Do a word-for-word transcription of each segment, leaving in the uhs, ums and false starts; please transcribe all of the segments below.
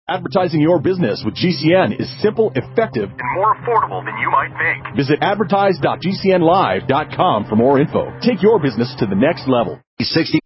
Advertising your business with G C N is simple, effective, and more affordable than you might think. Visit advertise dot g c n live dot com for more info. Take your business to the next level. sixty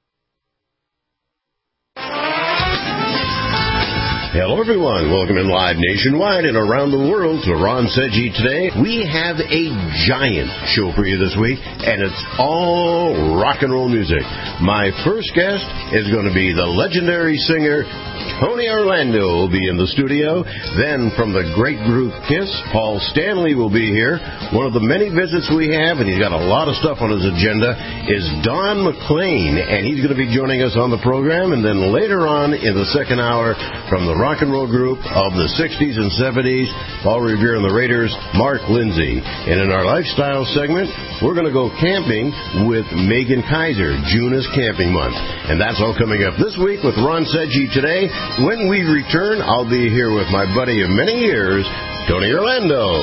Hello, everyone. Welcome in live nationwide and around the world to Ron Seggi Today. We have a giant show for you this week, and it's all rock and roll music. My first guest is going to be the legendary singer Tony Orlando will be in the studio. Then from the great group Kiss, Paul Stanley will be here. One of the many visits we have, and he's got a lot of stuff on his agenda, is Don McLean, and he's going to be joining us on the program. And then later on in the second hour, from the rock and roll group of the sixties and seventies, Paul Revere and the Raiders, Mark Lindsay. And in our lifestyle segment, we're going to go camping with Megan Kaiser. June is camping month. And that's all coming up this week with Ron Seggi Today. When we return, I'll be here with my buddy of many years, Tony Orlando.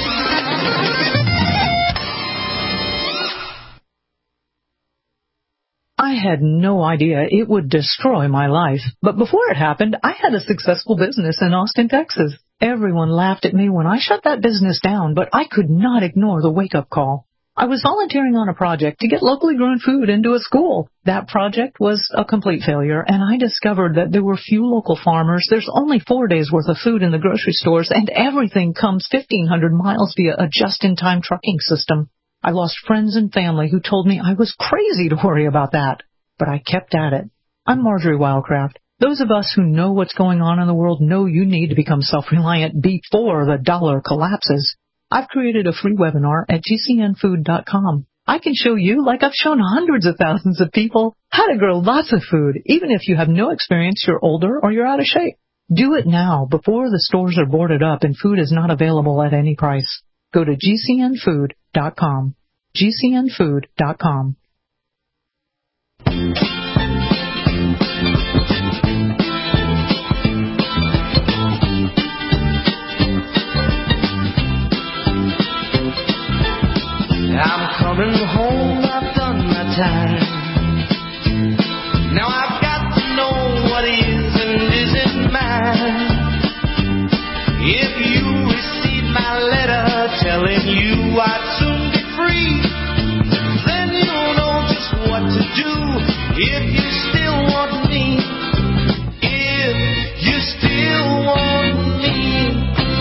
I had no idea it would destroy my life. But before it happened, I had a successful business in Austin, Texas. Everyone laughed at me when I shut that business down, but I could not ignore the wake-up call. I was volunteering on a project to get locally grown food into a school. That project was a complete failure, and I discovered that there were few local farmers. There's only four days' worth of food in the grocery stores, and everything comes fifteen hundred miles via a just-in-time trucking system. I lost friends and family who told me I was crazy to worry about that. But I kept at it. I'm Marjorie Wildcraft. Those of us who know what's going on in the world know you need to become self-reliant before the dollar collapses. I've created a free webinar at g c n food dot com. I can show you, like I've shown hundreds of thousands of people, how to grow lots of food, even if you have no experience, you're older, or you're out of shape. Do it now, before the stores are boarded up and food is not available at any price. Go to g c n food dot com. g c n food dot com. I'm coming home, I've done my time. Now I've got to know what is and isn't mine. If you receive my letter telling you I'd soon be free, then you'll know just what to do if you still want me. If you still want me.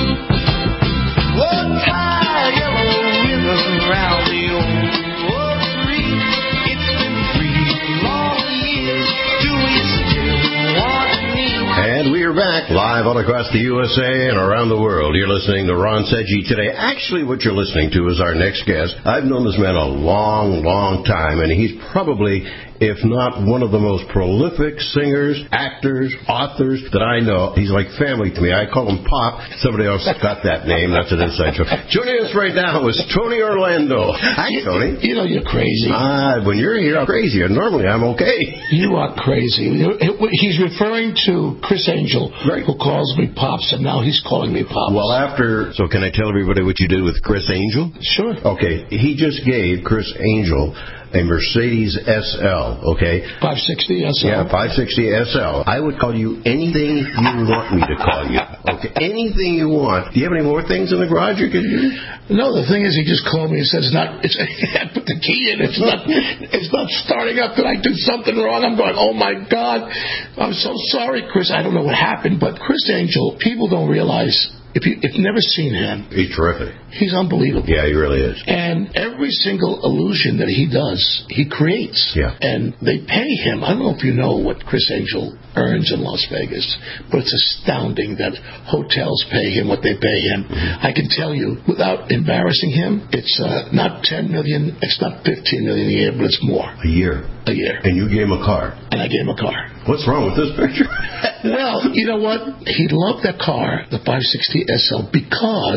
Oh, tie a yellow ribbon around the old oak tree. It's been three long years. Do you still want me? And we are back live all across the U S A and around the world. You're listening to Ron Seggi Today. Actually, what you're listening to is our next guest. I've known this man a long, long time, and he's probably, if not one of the most prolific singers, actors, authors that I know. He's like family to me. I call him Pop. Somebody else got that name. That's an inside joke. Joining us right now is Tony Orlando. Hi, Tony. You know you're crazy. Ah, when you're here, I'm crazy. And normally I'm okay. You are crazy. He's referring to Chris Angel, right, who calls me Pops, and now he's calling me Pops. Well, after... So can I tell everybody what you did with Chris Angel? Sure. Okay. He just gave Chris Angel a Mercedes S L, okay? five sixty S L? Yeah, five sixty S L. I would call you anything you want me to call you, okay? Anything you want. Do you have any more things in the garage you can use? No, the thing is, he just called me and said, it's not, it's, I put the key in, it's not, it's not starting up. Did I do something wrong? I'm going, oh my God. I'm so sorry, Chris. I don't know what happened, but Chris Angel, people don't realize, if you, if you've never seen him, he's terrific. He's unbelievable. Yeah, he really is. And every single illusion that he does, he creates. Yeah. And they pay him. I don't know if you know what Chris Angel earns in Las Vegas, but it's astounding that hotels pay him what they pay him. Mm-hmm. I can tell you, without embarrassing him, it's uh, not ten million dollars, it's not fifteen million dollars a year, but it's more. A year? A year. And you gave him a car? And I gave him a car. What's wrong with this picture? Well, you know what? He loved that car, the five sixty S L, because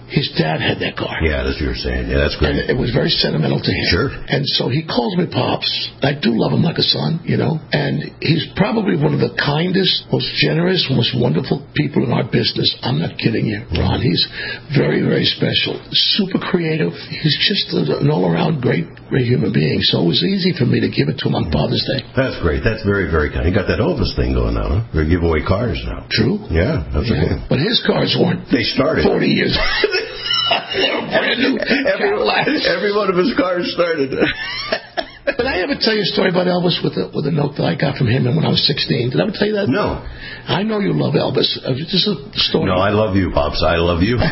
his dad had that car. Yeah, that's what you're saying. Yeah, that's great. And it was very sentimental to him. Sure. And so he calls me Pops. I do love him like a son, you know. And he's probably one of the kindest, most generous, most wonderful people in our business. I'm not kidding you, Ron. He's very, very special. Super creative. He's just an all-around great, great human being. So it was easy for me to give it to him on Father's Day. That's great. That's very, very kind. You got that Elvis thing going on, huh? They're giving away cars now. True. Yeah, that's yeah. okay. But his cars weren't. They started forty years. They were brand new. Every, every one of his cars started. Did I ever tell you a story about Elvis with a, with a note that I got from him when I was sixteen? Did I ever tell you that? No. I know you love Elvis. Uh, This is a story. No, I love you, Pops. I love you.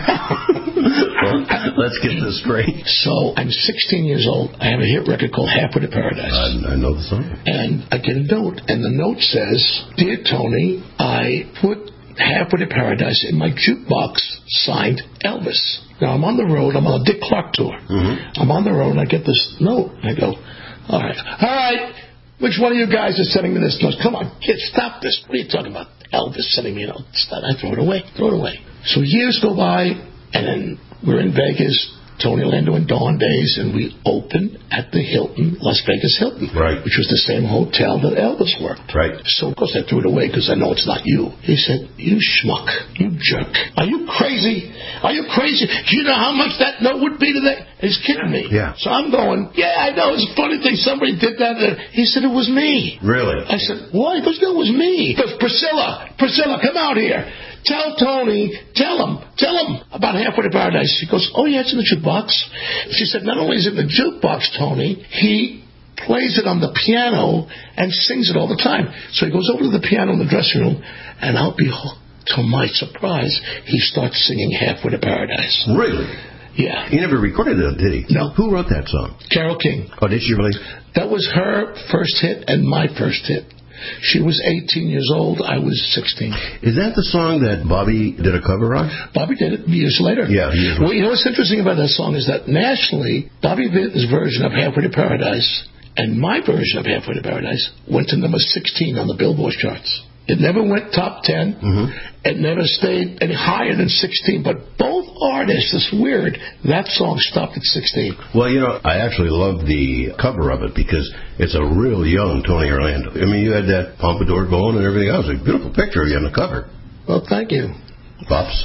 Well, let's get this straight. So I'm sixteen years old. I have a hit record called Halfway to Paradise. I, I know the song. And I get a note, and the note says, Dear Tony, I put Halfway to Paradise in my jukebox, signed Elvis. Now, I'm on the road. I'm on a Dick Clark tour. Mm-hmm. I'm on the road, and I get this note. I go, all right. All right. Which one of you guys is sending me this note? Come on, kid, stop this. What are you talking about? Elvis sending me a note. Stop. I throw it away. Throw it away. So years go by, and then we're in Vegas, Tony Lando and Dawn days, and we opened at the Hilton, Las Vegas Hilton, right, which was the same hotel that Elvis worked. Right. So, of course, I threw it away because I know it's not you. He said, you schmuck, you jerk. Are you crazy? Are you crazy? Do you know how much that note would be to that? He's kidding me. Yeah. So I'm going, yeah, I know. It's a funny thing. Somebody did that. He said, it was me. Really? I said, why? He goes, no, it was me. He goes, Priscilla, Priscilla, come out here. Tell Tony, tell him, tell him about Halfway to Paradise. He goes, oh, yeah, it's in the jukebox. She said, not only is it in the jukebox, Tony, he plays it on the piano and sings it all the time. So he goes over to the piano in the dressing room, and I'll be, to my surprise, he starts singing Halfway to Paradise. Really? Yeah. He never recorded it, did he? No. Who wrote that song? Carole King. Oh, did she really? That was her first hit and my first hit. She was eighteen years old. I was sixteen. Is that the song that Bobby did a cover on? Bobby did it years later. Yeah. Years well, you know what's interesting about that song is that nationally, Bobby Vinton's version of Halfway to Paradise and my version of Halfway to Paradise went to number sixteen on the Billboard charts. It never went top ten. Mm-hmm. It never stayed any higher than sixteen. But both artists, it's weird, that song stopped at sixteen. Well, you know, I actually love the cover of it because it's a real young Tony Orlando. I mean, you had that pompadour going and everything else. A beautiful picture of you on the cover. Well, thank you. Pops.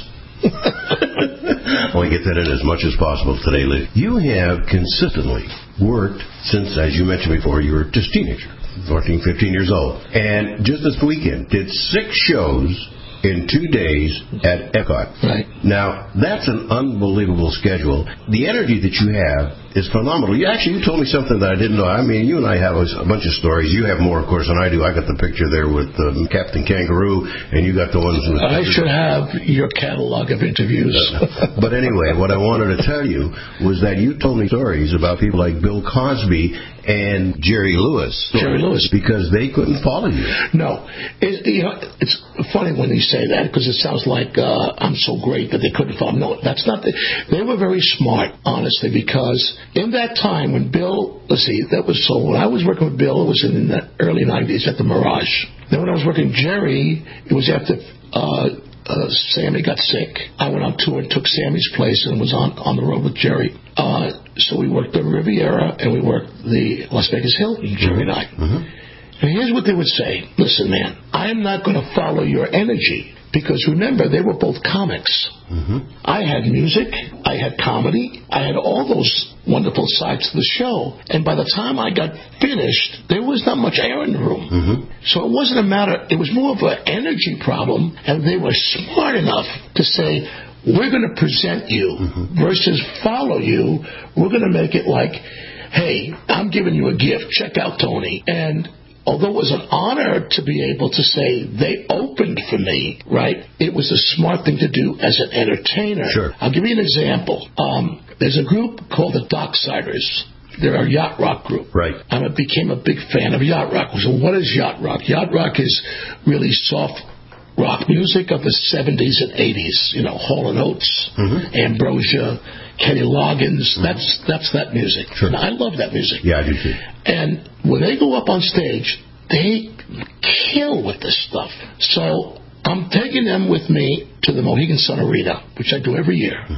I want to get that in as much as possible today, Lee. You have consistently worked since, as you mentioned before, you were just a teenager. fourteen, fifteen years old. And just this weekend, did six shows in two days at Epcot. Right. Now, that's an unbelievable schedule. The energy that you have is phenomenal. You actually, you told me something that I didn't know. I mean, you and I have a, a bunch of stories. You have more, of course, than I do. I got the picture there with um, Captain Kangaroo, and you got the ones with... I should have your catalog of interviews. But anyway, what I wanted to tell you was that you told me stories about people like Bill Cosby and Jerry Lewis. Jerry Lewis. Because they couldn't follow you. No. It, you know, it's funny when you say that because it sounds like uh, I'm so great that they couldn't follow. No, that's not... The, they were very smart, honestly, because in that time when Bill... Let's see, that was so... When I was working with Bill, it was in the early nineties at the Mirage. Then when I was working with Jerry, it was after... Uh, Uh, Sammy got sick. I went on tour and took Sammy's place and was on, on the road with Jerry. Uh, so we worked the Riviera and we worked the Las Vegas Hilton, Jerry and I. Mm-hmm. And here's what they would say. Listen, man, I am not going to follow your energy because remember, they were both comics. Mm-hmm. I had music, I had comedy, I had all those wonderful sides to the show. And by the time I got finished, there was not much air in the room. Mm-hmm. So it wasn't a matter, it was more of an energy problem, and they were smart enough to say, we're going to present you mm-hmm. versus follow you. We're going to make it like, hey, I'm giving you a gift. Check out Tony. And although it was an honor to be able to say they opened for me, right, it was a smart thing to do as an entertainer. Sure. I'll give you an example. Um, there's a group called the Docksiders. They're a yacht rock group. Right. I became a big fan of yacht rock. So what is yacht rock? Yacht rock is really soft rock music of the seventies and eighties. You know, Hall and Oates, mm-hmm. Ambrosia, Kenny Loggins. Mm-hmm. That's that's that music. Sure. And I love that music. Yeah, I do too. And when they go up on stage, they kill with this stuff. So I'm taking them with me to the Mohegan Sun Arena, which I do every year. Mm-hmm.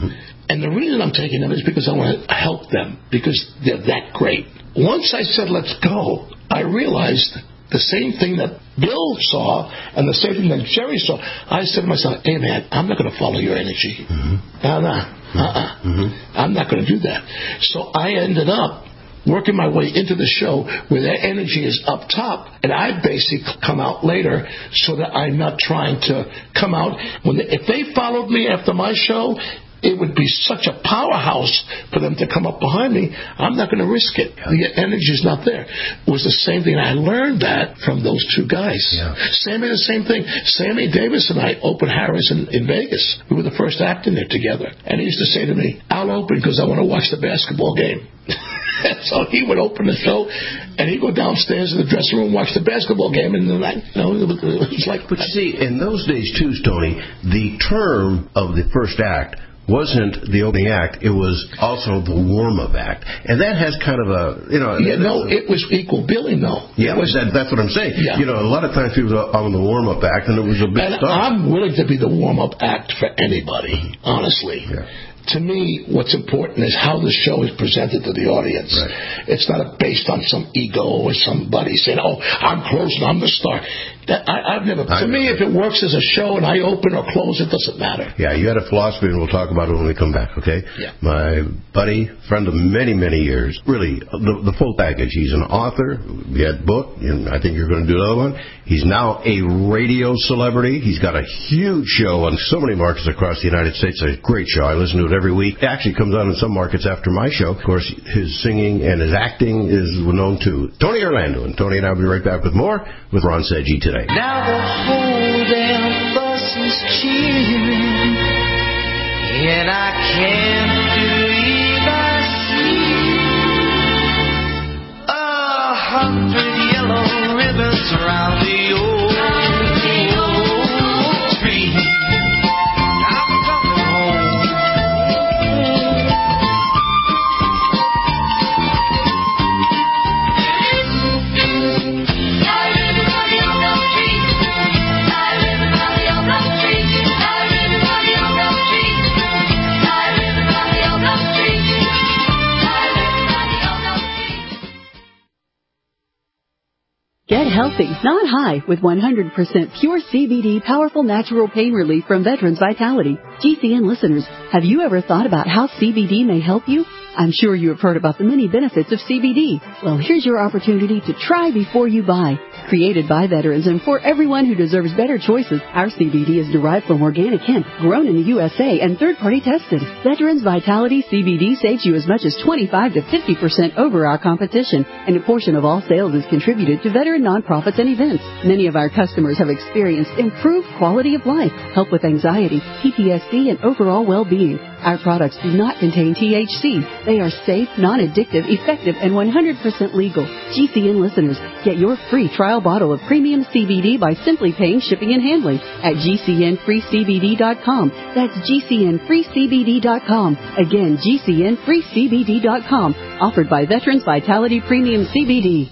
And the reason I'm taking them is because I want to help them, because they're that great. Once I said, let's go, I realized the same thing that Bill saw and the same thing that Jerry saw. I said to myself, hey, man, I'm not going to follow your energy. Mm-hmm. No, no, uh-uh. Mm-hmm. I'm not going to do that. So I ended up working my way into the show where their energy is up top, and I basically come out later so that I'm not trying to come out. When they, if they followed me after my show, it would be such a powerhouse for them to come up behind me. I'm not going to risk it. Yeah. The energy is not there. It was the same thing. I learned that from those two guys. Yeah. Sammy, the same thing. Sammy Davis and I opened Harris in, in Vegas. We were the first act in there together. And he used to say to me, I'll open because I want to watch the basketball game. So he would open the show, and he'd go downstairs in the dressing room and watch the basketball game. And then, I, you know, it was, it was like. But you see, in those days too, Tony, the term of the first act wasn't the opening act; it was also the warm-up act, and that has kind of a, you know. Yeah, no, it was equal billing, though. Yeah, was, that, that's what I'm saying. Yeah. You know, a lot of times people are on the warm-up act, and it was a big and stuff. I'm willing to be the warm-up act for anybody, honestly. Yeah. To me, what's important is how the show is presented to the audience. Right. It's not based on some ego or somebody saying, oh, I'm closing, I'm the star. That, I, I've never. I to know. me, if it works as a show and I open or close, it doesn't matter. Yeah, you had a philosophy, and we'll talk about it when we come back, okay? Yeah. My buddy, friend of many, many years, really, the, the full package. He's an author, he had a book, and I think you're going to do another one. He's now a radio celebrity. He's got a huge show on so many markets across the United States. It's a great show. I listen to it every week. It actually comes on in some markets after my show. Of course, his singing and his acting is known too. Tony Orlando. And Tony and I will be right back with more with Ron Seggi today. Now the whole damn bus is cheering, and I can't believe I see a hundred yellow ribbons around the old, old tree. I'm coming home. Get healthy, not high, with one hundred percent pure C B D powerful natural pain relief from Veterans Vitality. G C N listeners, have you ever thought about how C B D may help you? I'm sure you have heard about the many benefits of C B D. Well, here's your opportunity to try before you buy. Created by veterans and for everyone who deserves better choices, our C B D is derived from organic hemp, grown in the U S A and third-party tested. Veterans Vitality C B D saves you as much as twenty-five to fifty percent over our competition, and a portion of all sales is contributed to veteran nonprofits and events. Many of our customers have experienced improved quality of life, help with anxiety, P T S D, and overall well-being. Our products do not contain T H C. They are safe, non-addictive, effective, and one hundred percent legal. G C N listeners, get your free trial bottle of premium C B D by simply paying shipping and handling at G C N free C B D dot com. That's G C N free C B D dot com. Again, G C N free C B D dot com. Offered by Veterans Vitality Premium C B D.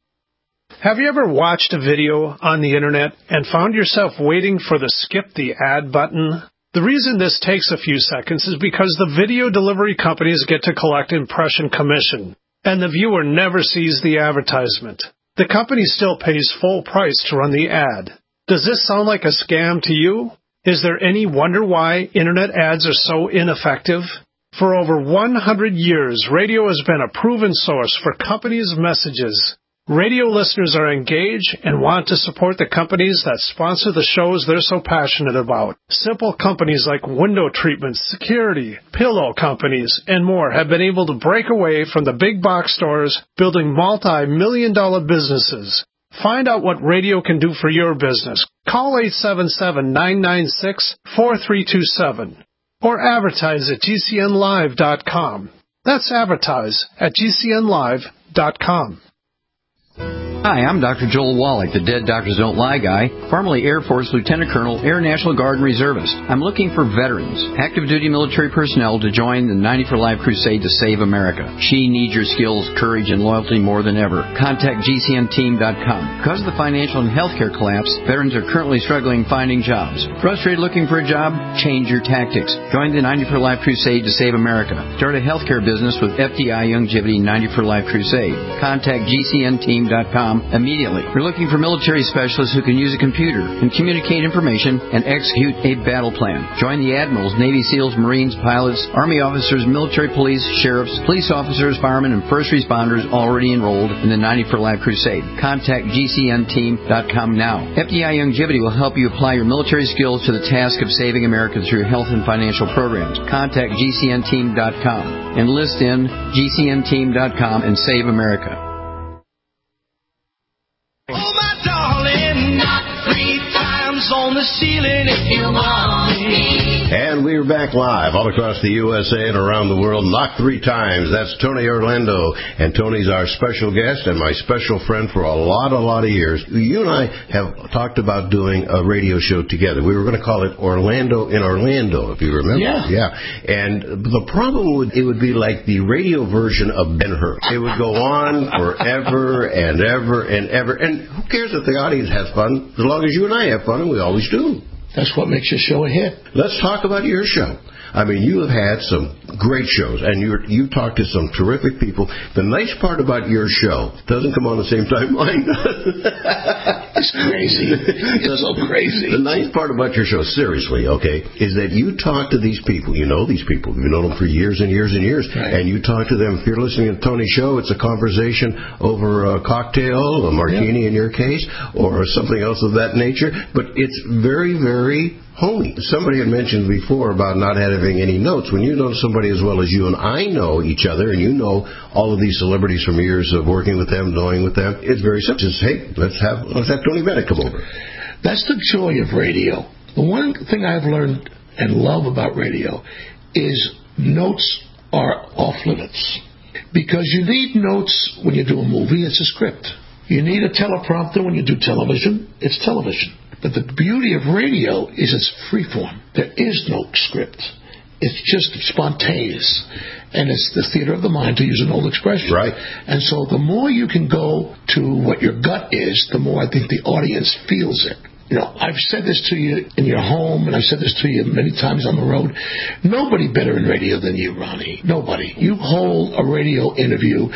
Have you ever watched a video on the internet and found yourself waiting for the skip the ad button? The reason this takes a few seconds is because the video delivery companies get to collect impression commission, and the viewer never sees the advertisement. The company still pays full price to run the ad. Does this sound like a scam to you? Is there any wonder why internet ads are so ineffective? For over one hundred years, radio has been a proven source for companies' messages. Radio listeners are engaged and want to support the companies that sponsor the shows they're so passionate about. Simple companies like window treatments, security, pillow companies, and more have been able to break away from the big box stores, building multi-million dollar businesses. Find out what radio can do for your business. Call eight seven seven, nine nine six, four three two seven or advertise at G C N live dot com. That's advertise at G C N live dot com. Hi, I'm Doctor Joel Wallach, the Dead Doctors Don't Lie guy, formerly Air Force Lieutenant Colonel, Air National Guard and Reservist. I'm looking for veterans, active duty military personnel to join the ninety for Life crusade to save America. She needs your skills, courage, and loyalty more than ever. Contact G C N team dot com. Because of the financial and healthcare collapse, veterans are currently struggling finding jobs. Frustrated looking for a job? Change your tactics. Join the ninety for Life crusade to save America. Start a healthcare business with F D I Youngevity ninety for Life crusade. Contact G C N team dot com immediately. We're looking for military specialists who can use a computer and communicate information and execute a battle plan. Join the admirals, Navy SEALs, Marines, pilots, Army officers, military police, sheriffs, police officers, firemen, and first responders already enrolled in the ninety for Life crusade. Contact G C N team dot com now. F D I Youngevity will help you apply your military skills to the task of saving America through health and financial programs. Contact G C N team dot com. Enlist in G C N team dot com and save America. Oh, my darling, knock three times on the ceiling if you want me. And we're back live all across the U S A and around the world. Knock three times. That's Tony Orlando. And Tony's our special guest and my special friend for a lot, a lot of years. You and I have talked about doing a radio show together. We were going to call it Orlando in Orlando, if you remember. Yeah. Yeah. And the problem would, it would be like the radio version of Ben-Hur. It would go on forever and ever and ever. And who cares if the audience has fun, as long as you and I have fun, and we always do. That's what makes your show a hit. Let's talk about your show. I mean, you have had some great shows, and you you talked to some terrific people. The nice part about your show doesn't come on the same time mine does. It's crazy. It's so crazy. The nice part about your show, seriously, okay, is that you talk to these people. You know these people. You've known them for years and years and years. Right. And you talk to them. If you're listening to Tony's show, it's a conversation over a cocktail, a martini in your case, or something else of that nature. But it's very, very homey. Somebody had mentioned before about not having any notes. When you know somebody as well as you and I know each other, and you know all of these celebrities from years of working with them, knowing with them, it's very simple. Just, hey, let's have let's have Tony Bennett come over. That's the joy of radio. The one thing I've learned and love about radio is notes are off limits. Because you need notes when you do a movie, it's a script. You need a teleprompter when you do television, it's television. But the beauty of radio is it's freeform. There is no script. It's just spontaneous. And it's the theater of the mind, to use an old expression. Right. And so the more you can go to what your gut is, the more I think the audience feels it. You know, I've said this to you in your home, and I've said this to you many times on the road. Nobody better in radio than you, Ronnie. Nobody. You hold a radio interview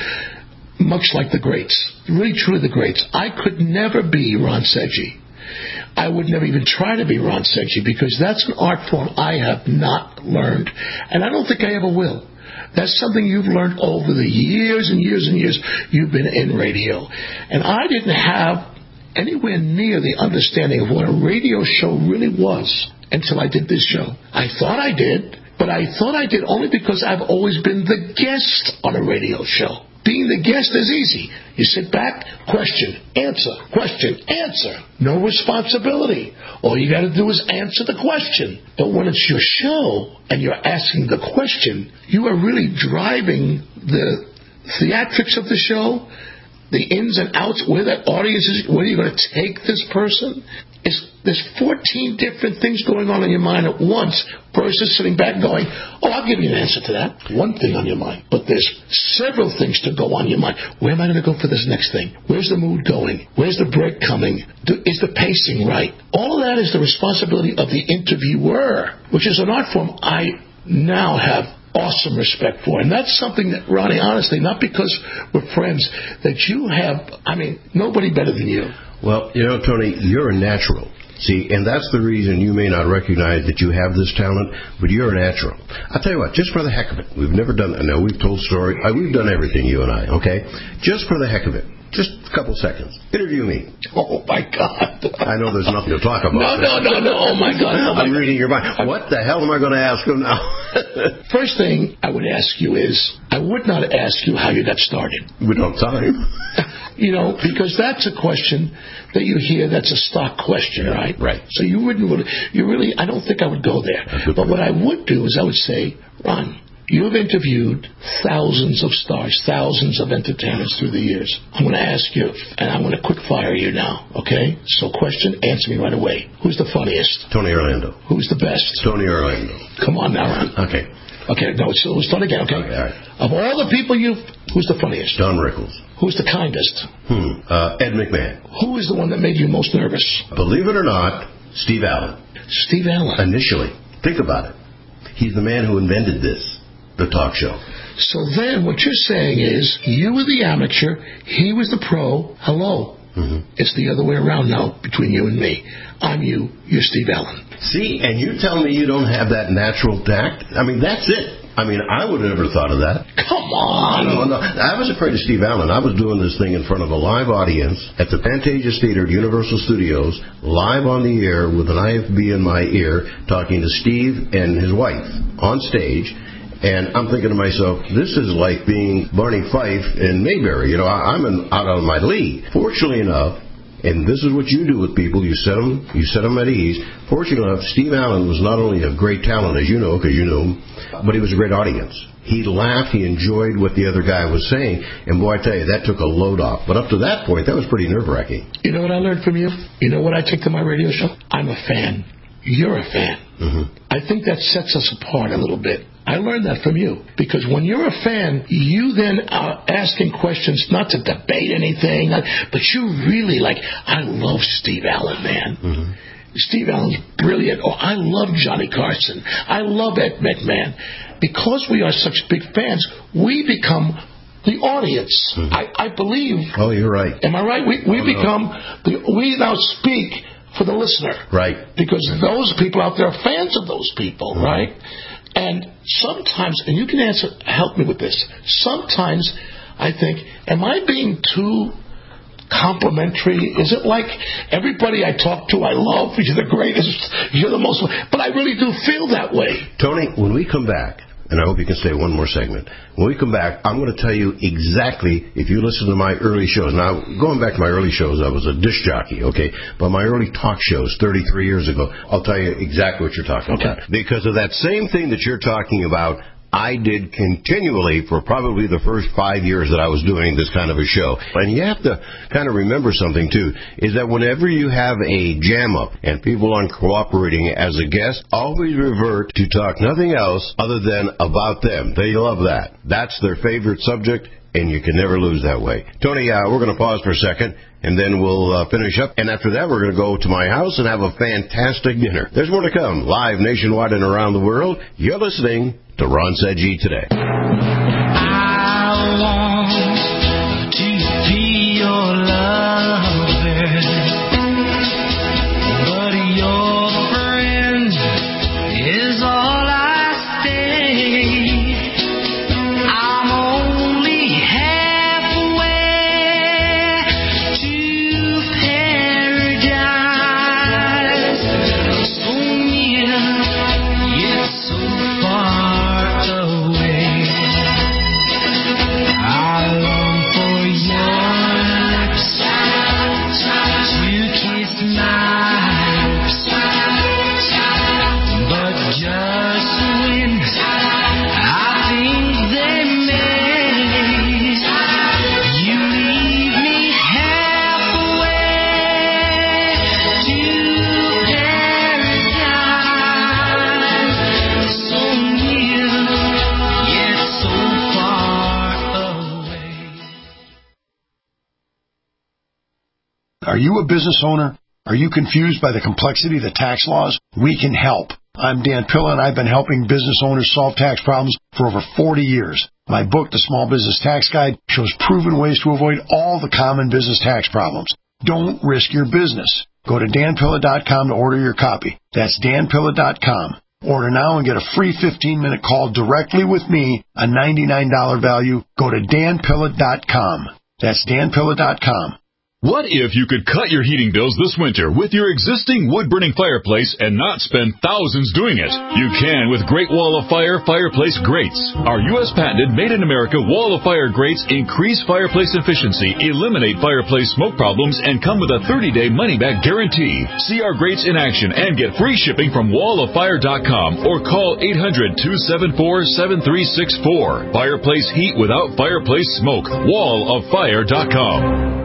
much like the greats. Really, truly the greats. I could never be Ron Seggi. I would never even try to be Ron Seggi because that's an art form I have not learned. And I don't think I ever will. That's something you've learned over the years and years and years you've been in radio. And I didn't have anywhere near the understanding of what a radio show really was until I did this show. I thought I did, but I thought I did only because I've always been the guest on a radio show. Being the guest is easy. You sit back, question, answer, question, answer. No responsibility. All you got to do is answer the question. But when it's your show and you're asking the question, you are really driving the theatrics of the show, the ins and outs, where that audience is, where you're going to take this person. It's, there's fourteen different things going on in your mind at once versus sitting back going, oh, I'll give you an answer to that. One thing on your mind. But there's several things to go on your mind. Where am I going to go for this next thing? Where's the mood going? Where's the break coming? Do, is the pacing right? All of that is the responsibility of the interviewer, which is an art form I now have awesome respect for. And that's something that, Ronnie, honestly, not because we're friends, that you have, I mean, nobody better than you. Well, you know, Tony, you're a natural. See, and that's the reason you may not recognize that you have this talent, but you're a natural. I'll tell you what, just for the heck of it, we've never done that. No, we've told stories. We've done everything, you and I, okay? Just for the heck of it. Just a couple seconds. Interview me. Oh, my God. I know there's nothing to talk about. No, no, no, no. Oh, my God. Oh, my I'm God. reading your mind. What the hell am I going to ask him now? First thing I would ask you is, I would not ask you how you got started. We don't have time. You know, because that's a question that you hear, that's a stock question, yeah, right? Right. So you wouldn't, you really, I don't think I would go there. But what I would do is I would say, Ron, You've interviewed thousands of stars, thousands of entertainers through the years. I'm going to ask you, and I'm going to quick fire you now, okay? So question, answer me right away. Who's the funniest? Tony Orlando. Who's the best? Tony Orlando. Come on now, Ron. Okay. Okay, no, so let's start again, okay? Okay, all right. Of all the people you've, who's the funniest? Don Rickles. Who's the kindest? Hmm. Uh, Ed McMahon. Who is the one that made you most nervous? Believe it or not, Steve Allen. Steve Allen. Initially. Think about it. He's the man who invented this, the talk show. So then what you're saying is, you were the amateur, he was the pro. Hello. Mm-hmm. It's the other way around now between you and me. I'm you, you're Steve Allen. See, and you're telling me you don't have that natural tact? I mean, that's it. I mean, I would have never thought of that. Come on. No, no. I was afraid of Steve Allen. I was doing this thing in front of a live audience at the Pantages Theater at Universal Studios, live on the air with an I F B in my ear, talking to Steve and his wife on stage. And I'm thinking to myself, this is like being Barney Fife in Mayberry. You know, I'm in, out of my league. Fortunately enough, and this is what you do with people, you set them, you set them at ease. Fortunately enough, Steve Allen was not only a great talent, as you know, because you knew him, but he was a great audience. He laughed, he enjoyed what the other guy was saying, and boy, I tell you, that took a load off. But up to that point, that was pretty nerve-wracking. You know what I learned from you? You know what I take to my radio show? I'm a fan. You're a fan. Mm-hmm. I think that sets us apart a little bit. I learned that from you. Because when you're a fan, you then are asking questions, not to debate anything, but you really like, I love Steve Allen, man. Mm-hmm. Steve Allen's brilliant. Oh, I love Johnny Carson. I love Ed McMahon. Because we are such big fans, we become the audience. Mm-hmm. I, I believe. Oh, you're right. Am I right? We, we oh, become, no. the, we now speak for the listener. Right. Because those people out there are fans of those people, mm-hmm. right? And sometimes, and you can answer, help me with this, sometimes I think, am I being too complimentary? Is it like everybody I talk to I love, you're the greatest, you're the most, but I really do feel that way. Tony, when we come back, and I hope you can stay one more segment. When we come back, I'm going to tell you exactly, if you listen to my early shows. Now, going back to my early shows, I was a disc jockey, okay? But my early talk shows, thirty-three years ago, I'll tell you exactly what you're talking okay. about. Because of that same thing that you're talking about, I did continually for probably the first five years that I was doing this kind of a show. And you have to kind of remember something, too, is that whenever you have a jam-up and people aren't cooperating as a guest, always revert to talk nothing else other than about them. They love that. That's their favorite subject, and you can never lose that way. Tony, uh, we're going to pause for a second, and then we'll uh, finish up. And after that, we're going to go to my house and have a fantastic dinner. There's more to come, live nationwide and around the world. You're listening to Ron Seggi Today. I want to be your lover, but your friend is all I stay. I'm only halfway to paradise. So near, yet so far. Are you a business owner? Are you confused by the complexity of the tax laws? We can help. I'm Dan Pilla, and I've been helping business owners solve tax problems for over forty years. My book, The Small Business Tax Guide, shows proven ways to avoid all the common business tax problems. Don't risk your business. Go to dan pilla dot com to order your copy. That's dan pilla dot com. Order now and get a free fifteen-minute call directly with me, a ninety-nine dollars value. Go to dan pilla dot com. That's dan pilla dot com. What if you could cut your heating bills this winter with your existing wood-burning fireplace and not spend thousands doing it? You can with Great Wall of Fire fireplace grates. Our U S patented made-in-America Wall of Fire grates increase fireplace efficiency, eliminate fireplace smoke problems, and come with a thirty-day money-back guarantee. See our grates in action and get free shipping from wall of fire dot com or call eight hundred, two seven four, seven three six four. Fireplace heat without fireplace smoke. wall of fire dot com.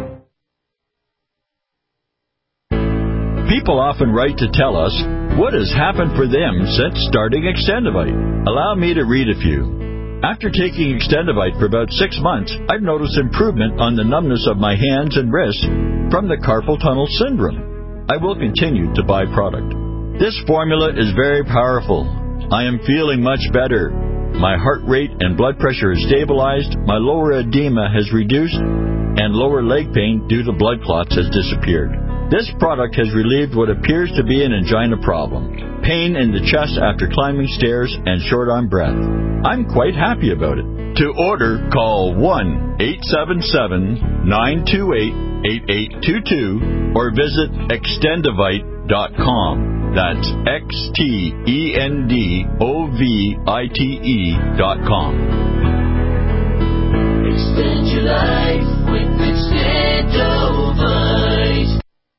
People often write to tell us what has happened for them since starting Extendivite. Allow me to read a few. After taking Extendivite for about six months, I've noticed improvement on the numbness of my hands and wrists from the carpal tunnel syndrome. I will continue to buy product. This formula is very powerful. I am feeling much better. My heart rate and blood pressure is stabilized, my lower edema has reduced, and lower leg pain due to blood clots has disappeared. This product has relieved what appears to be an angina problem, pain in the chest after climbing stairs, and short on breath. I'm quite happy about it. To order, call one eight seven seven, nine two eight, eight eight two two or visit extendivite dot com. That's X T E N D O V I T E dot com. Extend your life with Extendivite.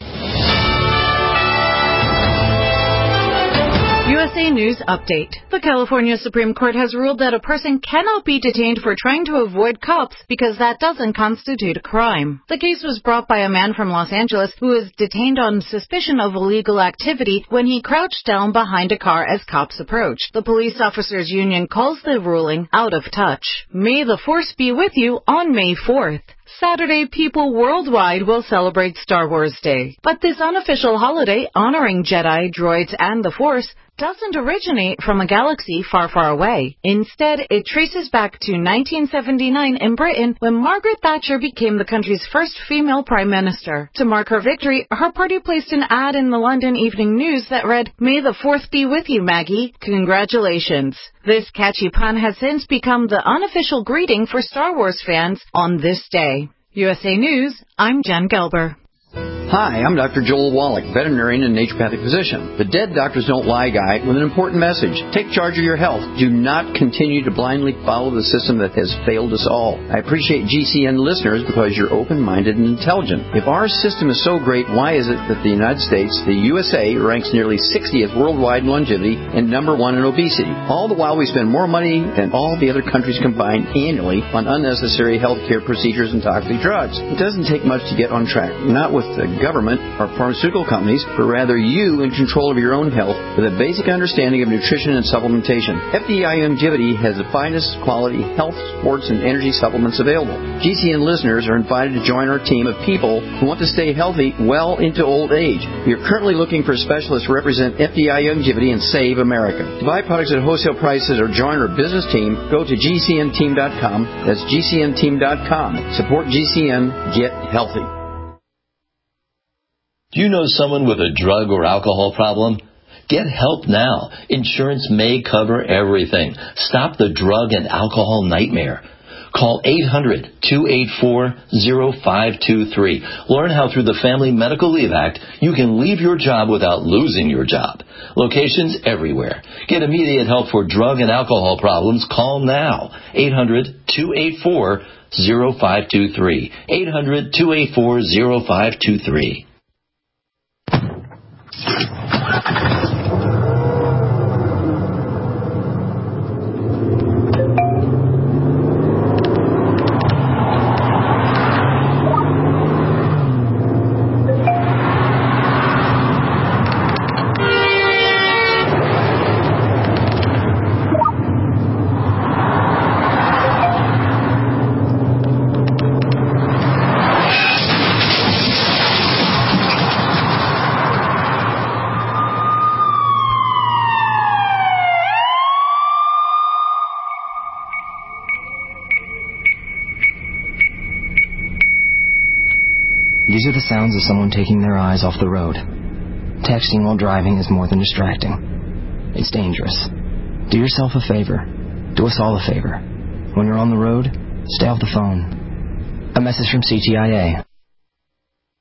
U S A News Update. The California Supreme Court has ruled that a person cannot be detained for trying to avoid cops because that doesn't constitute a crime. The case was brought by a man from Los Angeles who was detained on suspicion of illegal activity when he crouched down behind a car as cops approached. The police officers union calls the ruling out of touch. May the Force be with you on May fourth. Saturday, people worldwide will celebrate Star Wars Day. But this unofficial holiday honoring Jedi, droids, and the Force doesn't originate from a galaxy far, far away. Instead, it traces back to nineteen seventy-nine in Britain when Margaret Thatcher became the country's first female prime minister. To mark her victory, her party placed an ad in the London Evening News that read, "May the Fourth be with you, Maggie. Congratulations." This catchy pun has since become the unofficial greeting for Star Wars fans on this day. U S A News, I'm Jen Gelber. Hi, I'm Doctor Joel Wallach, veterinarian and naturopathic physician, the Dead Doctors Don't Lie guy with an important message. Take charge of your health. Do not continue to blindly follow the system that has failed us all. I appreciate G C N listeners because you're open-minded and intelligent. If our system is so great, why is it that the United States, the U S A, ranks nearly sixtieth worldwide in longevity and number one in obesity? All the while we spend more money than all the other countries combined annually on unnecessary health care procedures and toxic drugs. It doesn't take much to get on track, not with the government or pharmaceutical companies, but rather you in control of your own health with a basic understanding of nutrition and supplementation. F D I Longevity has the finest quality health, sports, and energy supplements available. G C N listeners are invited to join our team of people who want to stay healthy well into old age. We are currently looking for specialists to represent F D I Longevity and Save America. To buy products at wholesale prices or join our business team, go to G C N team dot com. That's G C N team dot com. Support G C N. Get healthy. Do you know someone with a drug or alcohol problem? Get help now. Insurance may cover everything. Stop the drug and alcohol nightmare. Call eight hundred, two eight four, zero five two three. Learn how through the Family Medical Leave Act you can leave your job without losing your job. Locations everywhere. Get immediate help for drug and alcohol problems. Call now. eight hundred, two eight four, zero five two three. eight hundred, two eight four, zero five two three. These are the sounds of someone taking their eyes off the road. Texting while driving is more than distracting. It's dangerous. Do yourself a favor. Do us all a favor. When you're on the road, stay off the phone. A message from C T I A.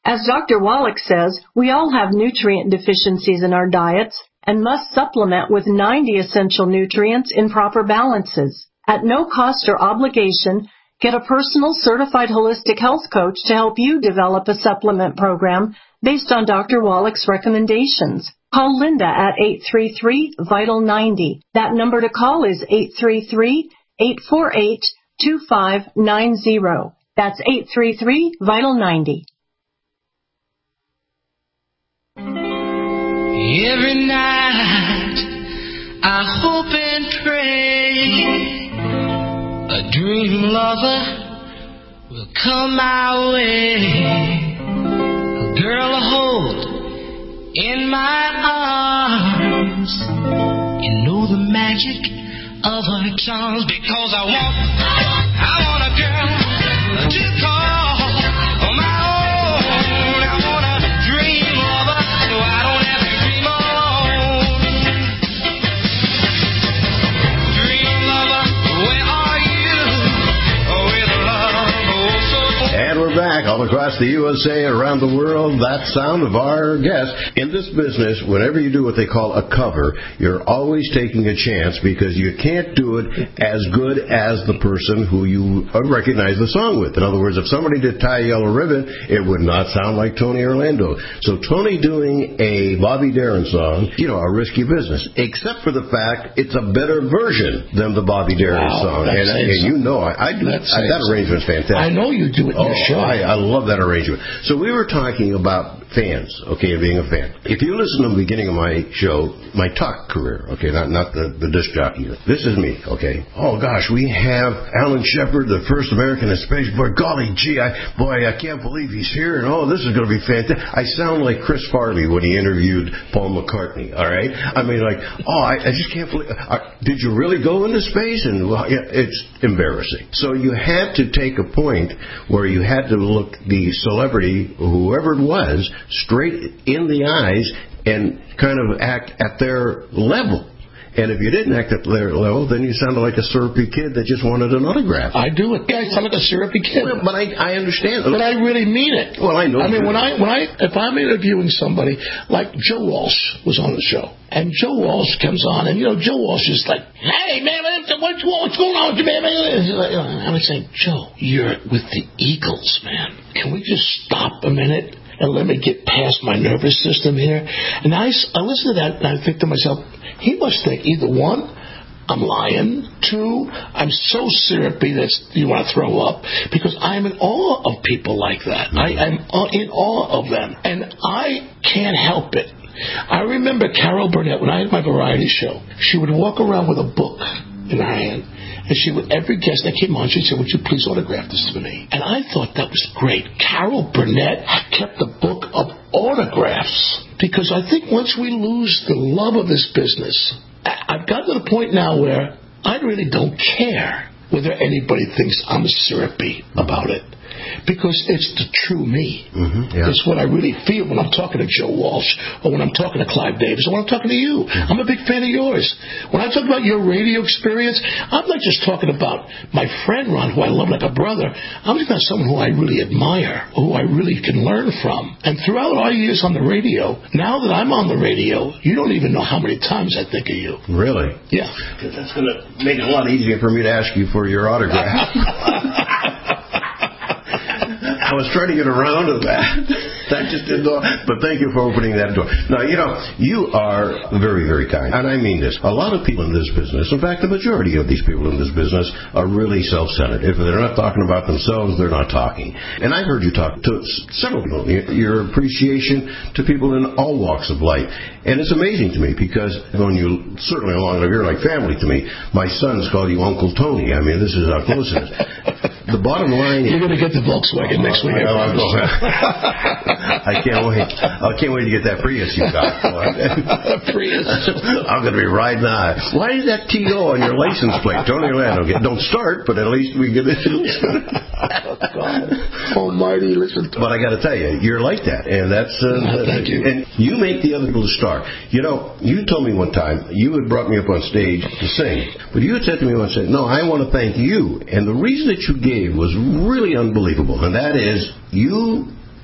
As Doctor Wallach says, we all have nutrient deficiencies in our diets and must supplement with ninety essential nutrients in proper balances. At no cost or obligation, get a personal certified holistic health coach to help you develop a supplement program based on Doctor Wallach's recommendations. Call Linda at eight three three, vital ninety. That number to call is eight three three, eight four eight, two five nine zero. That's eight three three, vital ninety. Every night I hope and pray a dream lover will come my way, a girl to hold in my arms. You know the magic of her charms, because I want, I want a girl to call on my own. I want a dream lover so I don't have to dream alone. Dream lover, where are you? Oh, with love, oh so. And we're back all across the U S A, around the world. That sound of our guest. In this business, whenever you do what they call a cover, you're always taking a chance, because you can't do it as good as the person who you recognize the song with. In other words, if somebody did Tie a Yellow Ribbon, it would not sound like Tony Orlando. So Tony doing a Bobby Darin song, you know, a risky business, except for the fact it's a better version than the Bobby Darin Wow, song. And, and you know, I, I do, I, that arrangement's fantastic. I know you do it in oh, your show. I, I love that arrangement. So we were talking about fans, okay, and being a fan. If you listen to the beginning of my show, my talk career, okay, not not the, the disc jockey, this is me, okay. Oh gosh, we have Alan Shepard, the first American in space. Boy, golly gee, I, boy, I can't believe he's here, and oh, this is going to be fantastic. I sound like Chris Farley when he interviewed Paul McCartney, all right? I mean, like, oh, I, I just can't believe, uh, did you really go into space? And well, yeah, it's embarrassing. So you had to take a point where you had to look the celebrity, whoever it was, straight in the eyes and kind of act at their level. And if you didn't act at their level, then you sounded like a syrupy kid that just wanted an autograph. I do it. Yeah, I sound like a syrupy kid. Well, but I, I understand. But I really mean it. Well, I know. I mean, when I, when I, if I'm interviewing somebody, like Joe Walsh was on the show, and Joe Walsh comes on, and you know, Joe Walsh is like, "Hey, man, what's, what's going on with you, man?" I'm saying, "Joe, you're with the Eagles, man. Can we just stop a minute and let me get past my nervous system here?" And I, I listen to that, and I think to myself, he must think either one, I'm lying, two, I'm so syrupy that you want to throw up, because I'm in awe of people like that. I, I'm in awe of them, and I can't help it. I remember Carol Burnett, when I had my variety show, she would walk around with a book in her hand, and she would, every guest that came on, she'd say, "Would you please autograph this for me?" And I thought that was great. Carol Burnett kept a book of autographs, because I think once we lose the love of this business, I've gotten to the point now where I really don't care whether anybody thinks I'm syrupy about it, because it's the true me. Mm-hmm, yeah. It's what I really feel when I'm talking to Joe Walsh, or when I'm talking to Clive Davis, or when I'm talking to you. I'm a big fan of yours. When I talk about your radio experience, I'm not just talking about my friend Ron, who I love like a brother. I'm talking about someone who I really admire, who I really can learn from. And throughout our years on the radio, now that I'm on the radio, you don't even know how many times I think of you. Really? Yeah. That's going to make it a lot easier for me to ask you for your autograph. I was trying to get around to that. That just didn't go. But thank you for opening that door. Now, you know, you are very, very kind. And I mean this. A lot of people in this business, in fact, the majority of these people in this business are really self-centered. If they're not talking about themselves, they're not talking. And I've heard you talk to several people, your appreciation to people in all walks of life. And it's amazing to me, because when you, certainly along, you're like family to me. My sons call you Uncle Tony. I mean, this is how close it is. The bottom line is... You're going to get the Volkswagen next week. I can't wait. I can't wait to get that Prius you got. Prius. I'm going to be riding on. Why is that T O on your license plate? Tony Orlando. Don't start, but at least we get it. Oh, God. Almighty, listen. But I got to tell you, you're like that, and that's. Uh, oh, thank you. And you make the other people star. You know, you told me one time you had brought me up on stage to sing, but you had said to me once, "No, I want to thank you," and the reason that you gave was really unbelievable, and that is you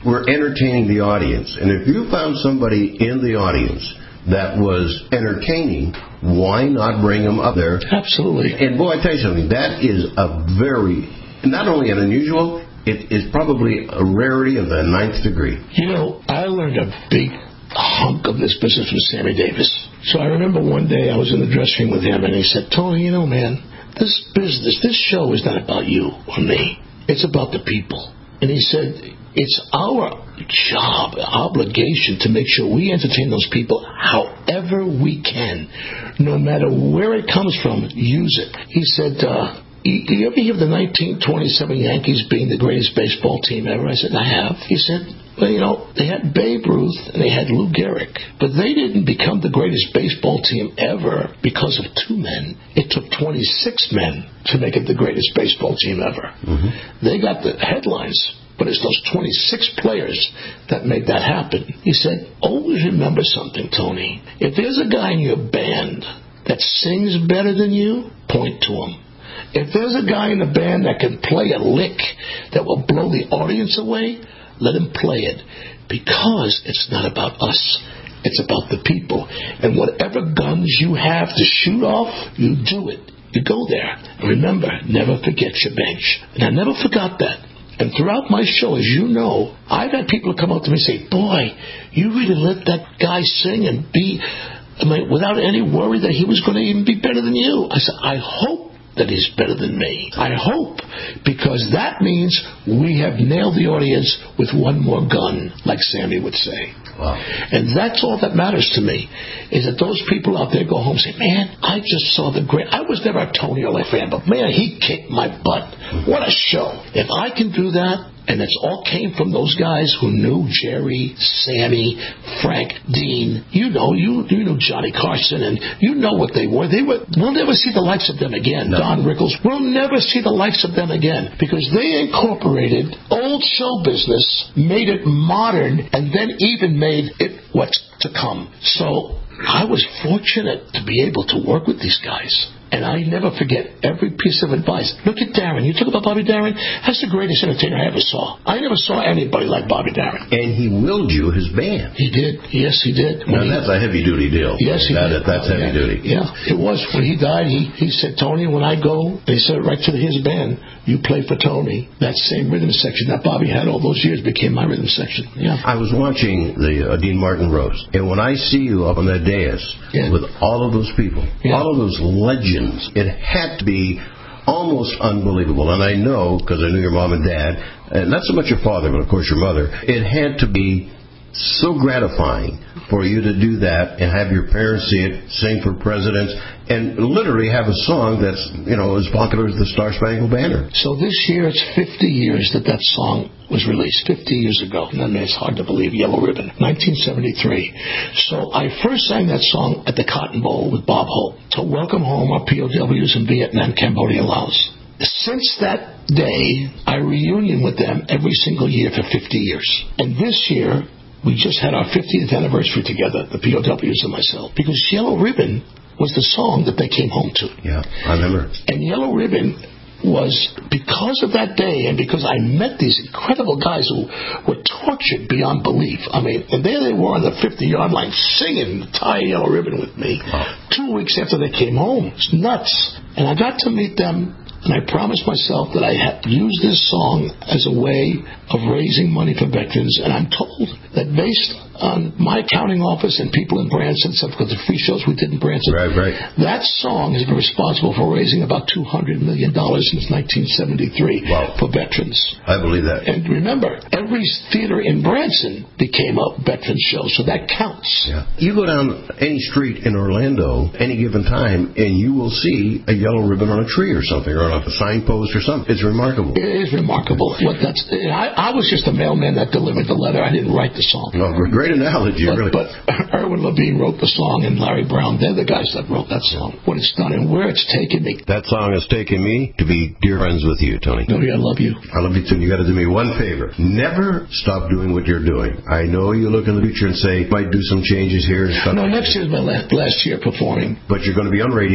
were entertaining the audience. And if you found somebody in the audience that was entertaining, why not bring them up there? Absolutely. And boy, I tell you something, that is a very, not only an unusual, it is probably a rarity of the ninth degree. You know, I learned a big hunk of this business with Sammy Davis. So I remember one day I was in the dressing room with him, and he said, Tony, you know, man, this business, this show is not about you or me. It's about the people. And he said, it's our job, obligation to make sure we entertain those people however we can. No matter where it comes from, use it. He said, uh, you, you ever hear of the nineteen twenty-seven Yankees being the greatest baseball team ever? I said, I have. He said, well, you know, they had Babe Ruth and they had Lou Gehrig, but they didn't become the greatest baseball team ever because of two men. It took twenty-six men to make it the greatest baseball team ever. Mm-hmm. They got the headlines, but it's those twenty-six players that made that happen. He said, always remember something, Tony. If there's a guy in your band that sings better than you, point to him. If there's a guy in the band that can play a lick that will blow the audience away, let him play it. Because it's not about us. It's about the people. And whatever guns you have to shoot off, you do it. You go there. And remember, never forget your bench. And I never forgot that. And throughout my show, as you know, I've had people come up to me and say, boy, you really let that guy sing and be, I mean, without any worry that he was going to even be better than you. I said, I hope that he's better than me. I hope, because that means we have nailed the audience with one more gun, like Sammy would say. Wow. And that's all that matters to me, is that those people out there go home and say, man, I just saw the great, I was never a Tony Oleg fan, but man, he kicked my butt. What a show. If I can do that, and it's all came from those guys who knew Jerry, Sammy, Frank, Dean. You know, you you know Johnny Carson, and you know what they were. They were. We'll never see the likes of them again. No. Don Rickles. We'll never see the likes of them again, because they incorporated old show business, made it modern, and then even made it what's to come. So I was fortunate to be able to work with these guys. And I never forget every piece of advice. Look at Darren. You talk about Bobby Darin? That's the greatest entertainer I ever saw. I never saw anybody like Bobby Darin. And he willed you his band. He did. Yes, he did. Now, he, that's a heavy-duty deal. Yes, he that, did. That's yeah. heavy-duty. Yeah, it was. When he died, he, he said, Tony, when I go, they said right to his band, you play for Tony. That same rhythm section that Bobby had all those years became my rhythm section. Yeah. I was watching the uh, Dean Martin roast, and when I see you up on that dais yeah. with all of those people, yeah. all of those legends, it had to be almost unbelievable. And I know, because I knew your mom and dad, and not so much your father, but of course your mother, it had to be so gratifying for you to do that and have your parents see it, sing for presidents, and literally have a song that's, you know, as popular as the Star Spangled Banner. So this year it's fifty years that that song was released, fifty years ago. And I mean, it's hard to believe, Yellow Ribbon, nineteen seventy-three. So I first sang that song at the Cotton Bowl with Bob Hope to welcome home our P O Ws in Vietnam, Cambodia, Laos. Since that day, I reunion with them every single year for fifty years. And this year, we just had our fiftieth anniversary together, the P O Ws and myself, because Yellow Ribbon was the song that they came home to. Yeah, I remember. And Yellow Ribbon was because of that day, and because I met these incredible guys who were tortured beyond belief. I mean, and there they were on the fifty-yard line singing Tie a Yellow Ribbon with me. Wow. Two weeks after they came home. It's nuts. And I got to meet them, and I promised myself that I had used this song as a way of raising money for veterans. And I'm told that based on my accounting office and people in Branson, stuff, because the free shows we did in Branson, right, right. that song has been responsible for raising about two hundred million dollars since nineteen seventy-three wow. for veterans. I believe that. And remember, every theater in Branson became a veterans show, so that counts. Yeah. You go down any street in Orlando any given time, and you will see a yellow ribbon on a tree or something, or on a signpost or something. It's remarkable. It is remarkable. What that's, I, I was just a mailman that delivered the letter. I didn't write the song. No, great analogy, but, really. But Irwin Levine wrote the song, and Larry Brown, they're the guys that wrote that song. What it's done and where it's taken me. That song has taken me to be dear friends with you, Tony. Tony, I love you. I love you too. You got to do me one favor. Never stop doing what you're doing. I know you look in the future and say, might do some changes here. And stuff. No, next year's my last, last year performing. But you're going to be on radio.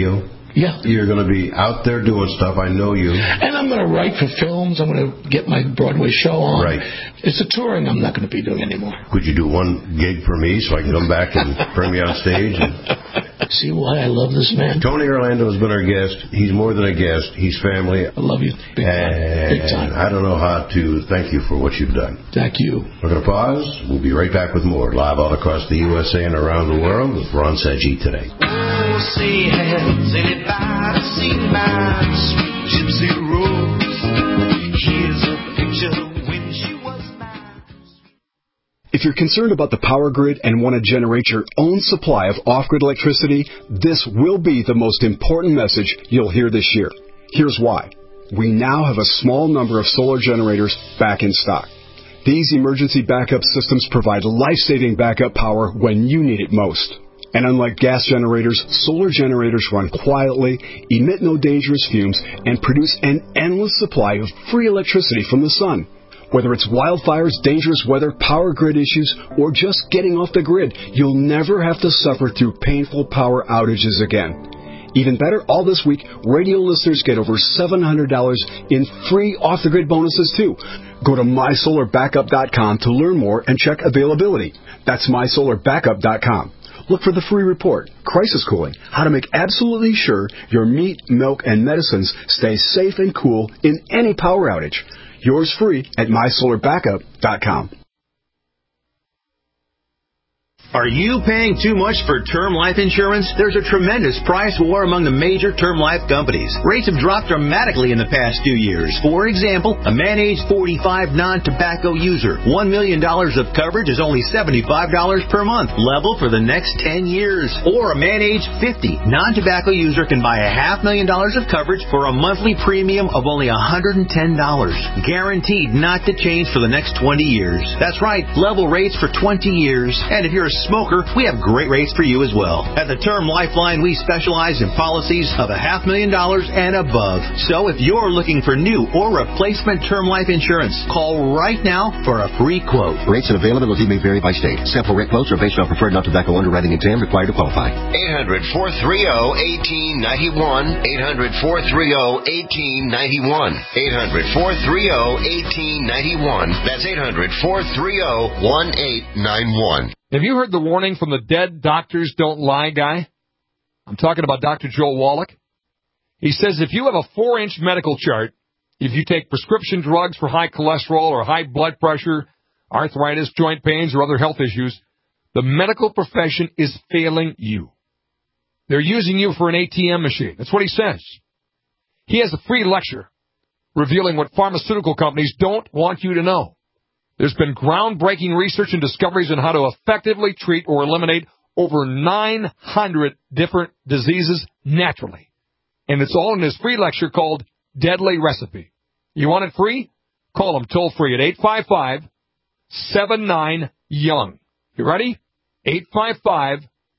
Yeah. You're going to be out there doing stuff. I know you. And I'm going to write for films. I'm going to get my Broadway show on. Right. It's a touring I'm not going to be doing anymore. Could you do one gig for me so I can come back and bring me on stage? And... See why I love this man? Tony Orlando has been our guest. He's more than a guest. He's family. I love you. Big time. Big time. I don't know how to thank you for what you've done. Thank you. We're going to pause. We'll be right back with more live all across the U S A and around the world with Ron Sedgwick today. Oh, say, has anybody seen my sweet gypsy rose? Here's a picture when she was mine. If you're concerned about the power grid and want to generate your own supply of off-grid electricity, this will be the most important message you'll hear this year. Here's why. We now have a small number of solar generators back in stock. These emergency backup systems provide life-saving backup power when you need it most. And unlike gas generators, solar generators run quietly, emit no dangerous fumes, and produce an endless supply of free electricity from the sun. Whether it's wildfires, dangerous weather, power grid issues, or just getting off the grid, you'll never have to suffer through painful power outages again. Even better, all this week, radio listeners get over seven hundred dollars in free off-the-grid bonuses, too. Go to my solar backup dot com to learn more and check availability. That's my solar backup dot com. Look for the free report, Crisis Cooling, how to make absolutely sure your meat, milk, and medicines stay safe and cool in any power outage. Yours free at my solar backup dot com. Are you paying too much for term life insurance? There's a tremendous price war among the major term life companies. Rates have dropped dramatically in the past few years. For example, a man age forty-five non-tobacco user, one million dollars of coverage is only seventy-five dollars per month, level for the next ten years. Or a man age fifty non-tobacco user can buy a half million dollars of coverage for a monthly premium of only one hundred ten dollars. Guaranteed not to change for the next twenty years. That's right, level rates for twenty years. And if you're a smoker, we have great rates for you as well. At the Term Lifeline, we specialize in policies of a half million dollars and above. So if you're looking for new or replacement term life insurance, call right now for a free quote. Rates and availability may vary by state. Sample rate quotes are based on preferred non-tobacco underwriting exam required to qualify. eight hundred, four three zero, one eight nine one. eight hundred, four three zero, one eight nine one. eight hundred, four three zero, one eight nine one. That's eight hundred, four three zero, one eight nine one. Have you heard the warning from the dead doctors don't lie guy? I'm talking about Doctor Joel Wallach. He says if you have a four-inch medical chart, if you take prescription drugs for high cholesterol or high blood pressure, arthritis, joint pains, or other health issues, the medical profession is failing you. They're using you for an A T M machine. That's what he says. He has a free lecture revealing what pharmaceutical companies don't want you to know. There's been groundbreaking research and discoveries on how to effectively treat or eliminate over nine hundred different diseases naturally. And it's all in his free lecture called Deadly Recipe. You want it free? Call him toll free at eight five five, seven nine, young. You ready? eight five five,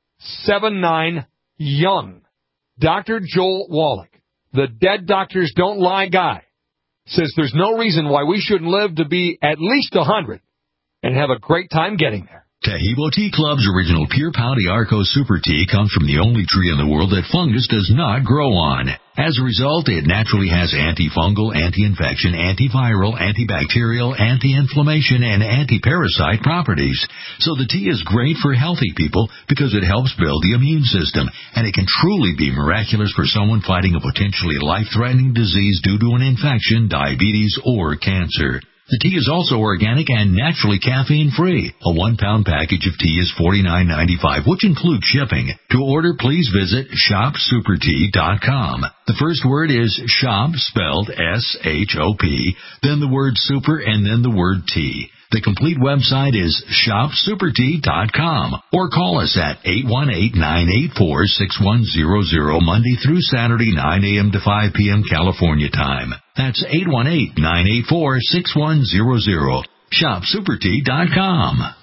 seven nine, young. Doctor Joel Wallach, the dead doctors don't lie guy, says there's no reason why we shouldn't live to be at least one hundred and have a great time getting there. Tahibo Tea Club's original Pure Pouty Arco Super Tea comes from the only tree in the world that fungus does not grow on. As a result, it naturally has antifungal, anti-infection, antiviral, antibacterial, anti-inflammation, and anti-parasite properties. So the tea is great for healthy people because it helps build the immune system, and it can truly be miraculous for someone fighting a potentially life-threatening disease due to an infection, diabetes, or cancer. The tea is also organic and naturally caffeine-free. A one-pound package of tea is forty-nine ninety-five, which includes shipping. To order, please visit shop super tea dot com. The first word is shop, spelled S H O P, then the word super, and then the word tea. The complete website is shop super tea dot com, or call us at eight one eight, nine eight four, six one zero zero Monday through Saturday, nine a.m. to five p.m. California time. That's eight one eight, nine eight four, six one zero zero. shop super tea dot com.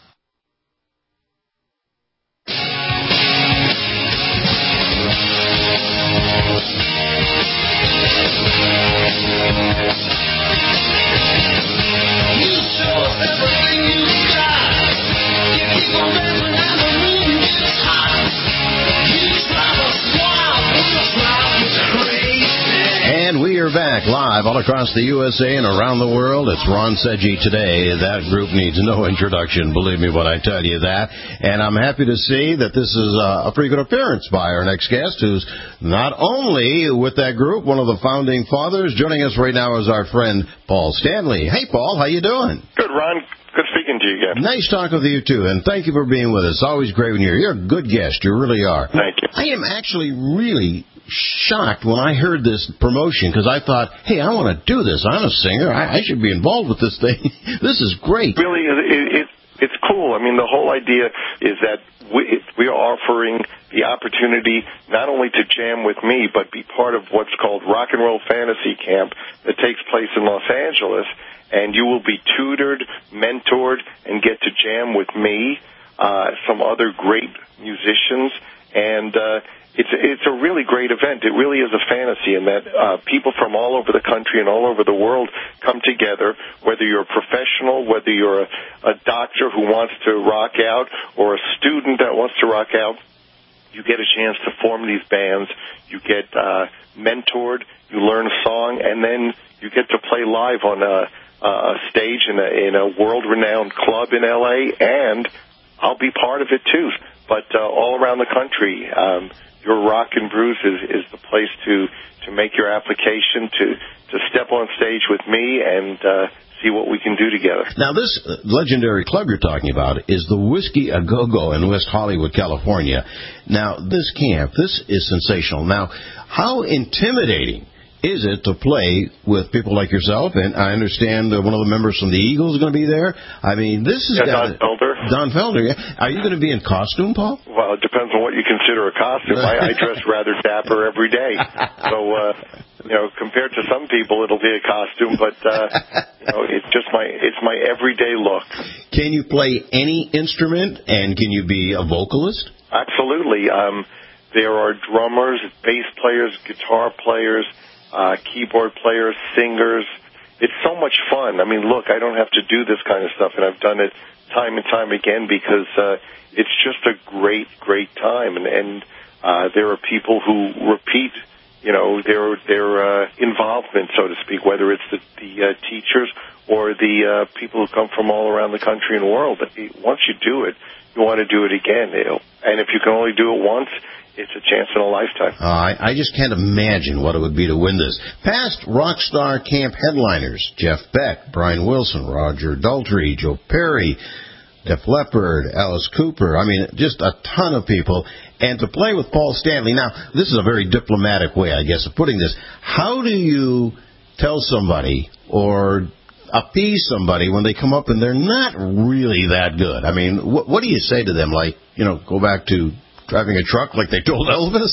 Everything you got, you keep on dancing and the moon gets hot. You drive us wild, we'll drive you We're back live all across the U S A and around the world. It's Ron Seggi Today. That group needs no introduction, believe me when I tell you that. And I'm happy to see that this is a pretty good appearance by our next guest, who's not only with that group, one of the founding fathers. Joining us right now is our friend Paul Stanley. Hey, Paul, how you doing? Good, Ron. Good speaking to you again. Nice talking with you, too, and thank you for being with us. Always great when you're here. You're a good guest. You really are. Thank you. I am actually really shocked when I heard this promotion, because I thought, hey, I want to do this. I'm a singer. I, I should be involved with this thing. This is great. Really, it, it, it's cool. I mean, the whole idea is that we, we are offering the opportunity not only to jam with me, but be part of what's called Rock and Roll Fantasy Camp that takes place in Los Angeles. And you will be tutored, mentored, and get to jam with me, uh, some other great musicians. And uh, it's, it's a really great event. It really is a fantasy in that uh, people from all over the country and all over the world come together, whether you're a professional, whether you're a, a doctor who wants to rock out, or a student that wants to rock out. You get a chance to form these bands. You get uh, mentored. You learn a song, and then you get to play live on a Uh, stage in a, in a world-renowned club in L A, and I'll be part of it too. But uh, all around the country, um, your Rock and Brews is, is the place to, to make your application, to, to step on stage with me and uh, see what we can do together. Now, this legendary club you're talking about is the Whiskey A Go-Go in West Hollywood, California. Now, this camp, this is sensational. Now, how intimidating is it to play with people like yourself? And I understand uh, one of the members from the Eagles is going to be there. I mean, this is yeah, Don Felder. Don Felder, yeah. Are you going to be in costume, Paul? Well, it depends on what you consider a costume. I, I dress rather dapper every day. So, uh, you know, compared to some people, it'll be a costume, but, uh, you know, it's just my, it's my everyday look. Can you play any instrument, and can you be a vocalist? Absolutely. Um, there are drummers, bass players, guitar players, Uh, keyboard players, singers. It's so much fun. I mean, look, I don't have to do this kind of stuff, and I've done it time and time again because uh, it's just a great, great time. And, and uh, there are people who repeat, you know, their their uh, involvement, so to speak, whether it's the, the uh, teachers or the uh, people who come from all around the country and world. But once you do it, you want to do it again. You know? And if you can only do it once, it's a chance in a lifetime. Uh, I, I just can't imagine what it would be to win this. Past Rockstar Camp headliners, Jeff Beck, Brian Wilson, Roger Daltrey, Joe Perry, Def Leppard, Alice Cooper. I mean, just a ton of people. And to play with Paul Stanley. Now, this is a very diplomatic way, I guess, of putting this. How do you tell somebody or appease somebody when they come up and they're not really that good? I mean, what, what do you say to them? Like, you know, go back to driving a truck like they told Elvis?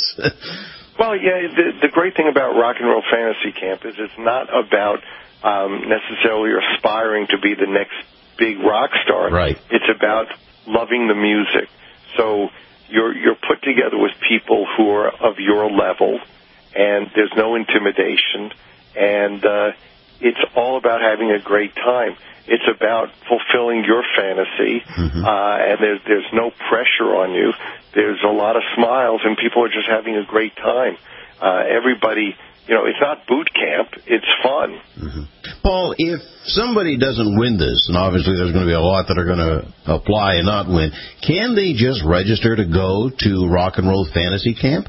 Well, yeah, the, the great thing about Rock and Roll Fantasy Camp is it's not about um, necessarily aspiring to be the next big rock star. Right. It's about loving the music. So you're you're put together with people who are of your level, and there's no intimidation, and uh, it's all about having a great time. It's about fulfilling your fantasy, mm-hmm. uh, and there's, there's no pressure on you. There's a lot of smiles, and people are just having a great time. Uh, everybody, you know, it's not boot camp. It's fun. Mm-hmm. Paul, if somebody doesn't win this, and obviously there's going to be a lot that are going to apply and not win, can they just register to go to Rock and Roll Fantasy Camp?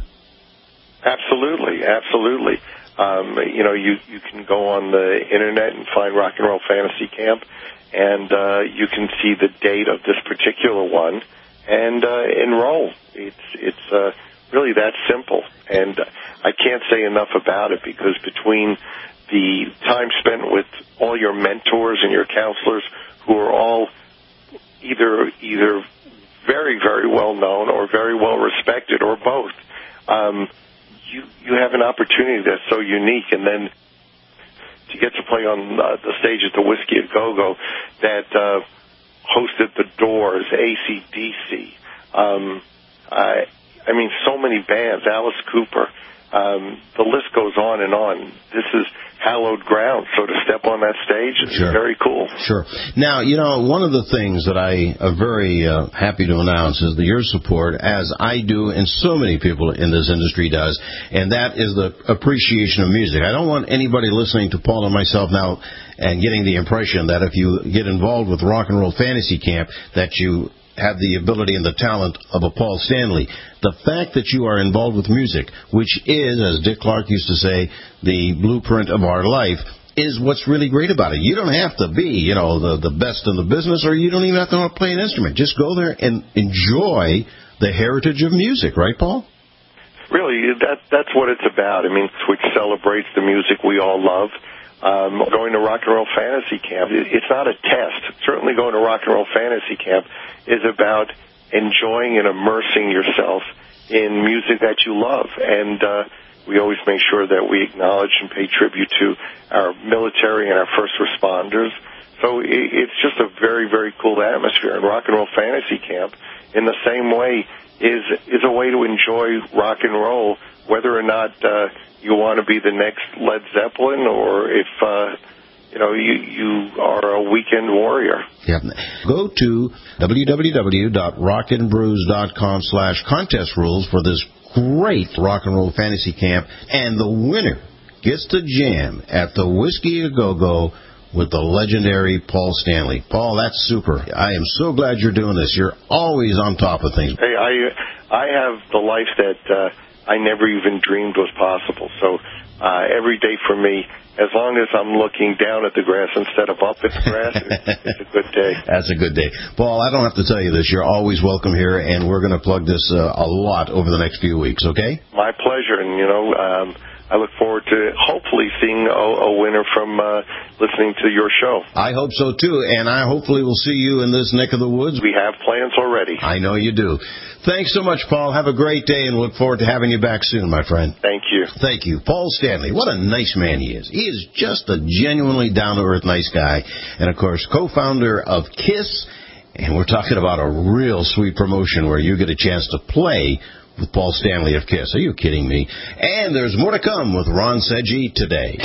Absolutely, absolutely. Um, you know, you, you can go on the Internet and find Rock and Roll Fantasy Camp, and uh, you can see the date of this particular one and uh, enroll. It's it's uh, really that simple, and I can't say enough about it because between the time spent with all your mentors and your counselors who are all either either very, very well known or very well respected or both, um, You, you have an opportunity that's so unique, and then to get to play on uh, the stage at the Whiskey A Go-Go that uh, hosted the Doors, A C D C. Um, I, I mean, so many bands, Alice Cooper. Um, the list goes on and on. This is hallowed ground, so to step on that stage is Sure. very cool. Sure. Now, you know, one of the things that I am very uh, happy to announce is the, your support, as I do and so many people in this industry does, and that is the appreciation of music. I don't want anybody listening to Paul and myself now and getting the impression that if you get involved with Rock and Roll Fantasy Camp, that you have the ability and the talent of a Paul Stanley. The fact that you are involved with music, which is, as Dick Clark used to say, the blueprint of our life, is what's really great about it. You don't have to be, you know, the, the best in the business, or you don't even have to know how to play an instrument. Just go there and enjoy the heritage of music, right, Paul? Really, that that's what it's about. I mean, which celebrates the music we all love. Um, going to Rock and Roll Fantasy Camp, it's not a test. Certainly going to Rock and Roll Fantasy Camp is about enjoying and immersing yourself in music that you love. And uh, we always make sure that we acknowledge and pay tribute to our military and our first responders. So it's just a very, very cool atmosphere. And Rock and Roll Fantasy Camp, in the same way, is is a way to enjoy rock and roll, whether or not uh, you want to be the next Led Zeppelin, or if uh, you know you you are a weekend warrior. Yep. Go to w w w dot rock and brews dot com slash contest rules for this great Rock and Roll Fantasy Camp, and the winner gets to jam at the Whiskey A Go Go with the legendary Paul Stanley. Paul, that's super. I am so glad you're doing this. You're always on top of things. Hey, I I have the life that uh, I never even dreamed was possible. So uh, every day for me, as long as I'm looking down at the grass instead of up at the grass, it's, it's a good day. That's a good day. Paul, I don't have to tell you this. You're always welcome here, and we're going to plug this uh, a lot over the next few weeks, okay? My pleasure, and, you know, um, I look forward to hopefully seeing a, a winner from uh, listening to your show. I hope so, too, and I hopefully will see you in this neck of the woods. We have plans already. I know you do. Thanks so much, Paul. Have a great day, and look forward to having you back soon, my friend. Thank you. Thank you. Paul Stanley, what a nice man he is. He is just a genuinely down-to-earth nice guy, and, of course, co-founder of KISS, and we're talking about a real sweet promotion where you get a chance to play with Paul Stanley of KISS. Are you kidding me? And there's more to come with Ron Seggi today.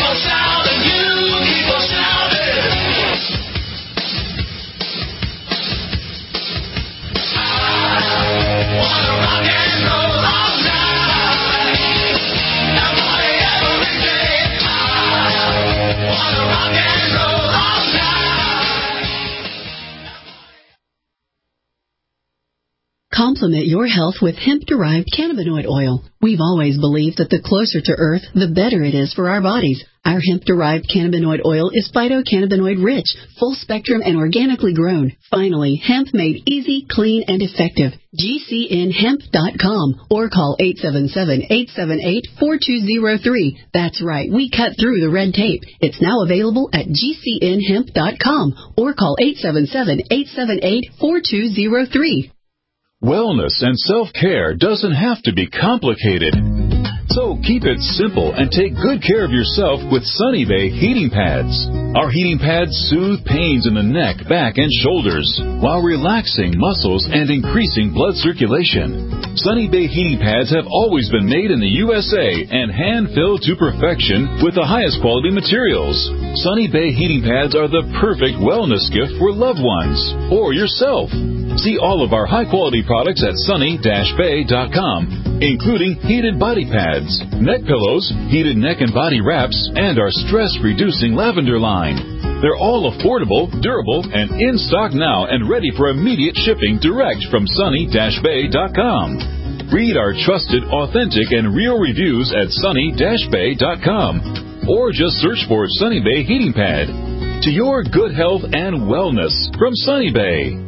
Complement your health with hemp-derived cannabinoid oil. We've always believed that the closer to Earth, the better it is for our bodies. Our hemp-derived cannabinoid oil is phytocannabinoid-rich, full-spectrum, and organically grown. Finally, hemp made easy, clean, and effective. G C N hemp dot com or call eight seven seven, eight seven eight, four two zero three. That's right, we cut through the red tape. It's now available at G C N hemp dot com or call eight seven seven, eight seven eight, four two zero three. Wellness and self-care doesn't have to be complicated. So keep it simple and take good care of yourself with Sunny Bay heating pads. Our heating pads soothe pains in the neck, back, and shoulders while relaxing muscles and increasing blood circulation. Sunny Bay heating pads have always been made in the U S A and hand-filled to perfection with the highest quality materials. Sunny Bay heating pads are the perfect wellness gift for loved ones or yourself. See all of our high-quality products at sunny dash bay dot com, including heated body pads, neck pillows, heated neck and body wraps, and our stress-reducing lavender line. They're all affordable, durable, and in stock now and ready for immediate shipping direct from sunny dash bay dot com. Read our trusted, authentic, and real reviews at sunny dash bay dot com or just search for Sunny Bay Heating Pad. To your good health and wellness from Sunny Bay.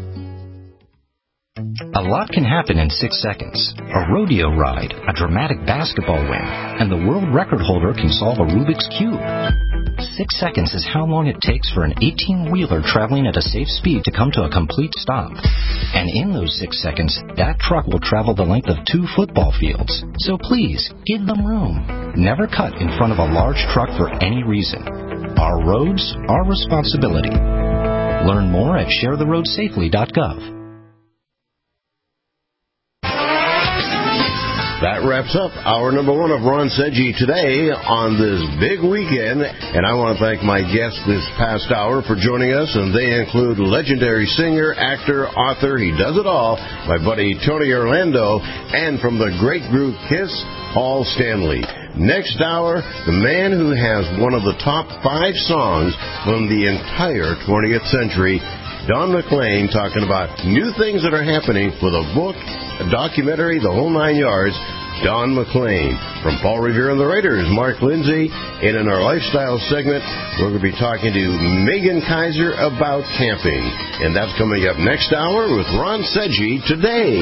A lot can happen in six seconds. A rodeo ride, a dramatic basketball win, and the world record holder can solve a Rubik's Cube. Six seconds is how long it takes for an eighteen-wheeler traveling at a safe speed to come to a complete stop. And in those six seconds, that truck will travel the length of two football fields. So please, give them room. Never cut in front of a large truck for any reason. Our roads, our responsibility. Learn more at share the road safely dot gov. That wraps up our number one of Ron Seggi today on this big weekend. And I want to thank my guests this past hour for joining us, and they include legendary singer, actor, author, he does it all, my buddy Tony Orlando, and from the great group Kiss, Paul Stanley. Next hour, the man who has one of the top five songs from the entire twentieth century, Don McLean, talking about new things that are happening with a book, a documentary, the whole nine yards. Don McLean. From Paul Revere and the Raiders, Mark Lindsay. And in our lifestyle segment, we're going to be talking to Megan Kaiser about camping. And that's coming up next hour with Ron Seggi Today.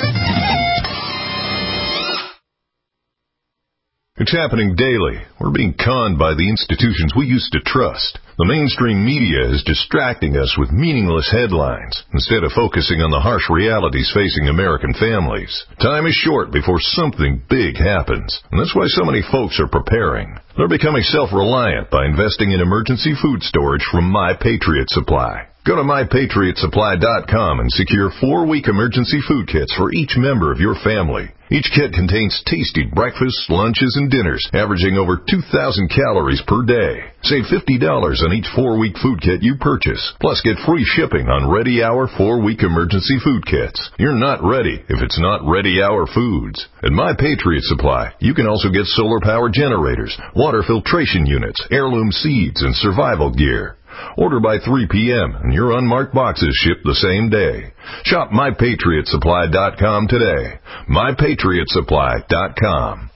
It's happening daily. We're being conned by the institutions we used to trust. The mainstream media is distracting us with meaningless headlines instead of focusing on the harsh realities facing American families. Time is short before something big happens, and that's why so many folks are preparing. They're becoming self-reliant by investing in emergency food storage from My Patriot Supply. Go to my patriot supply dot com and secure four-week emergency food kits for each member of your family. Each kit contains tasty breakfasts, lunches, and dinners, averaging over two thousand calories per day. Save fifty dollars on each four-week food kit you purchase. Plus, get free shipping on Ready Hour four-week emergency food kits. You're not ready if it's not Ready Hour foods. At My Patriot Supply, you can also get solar power generators, water filtration units, heirloom seeds, and survival gear. Order by three p.m. and your unmarked boxes ship the same day. Shop my patriot supply dot com today. my patriot supply dot com.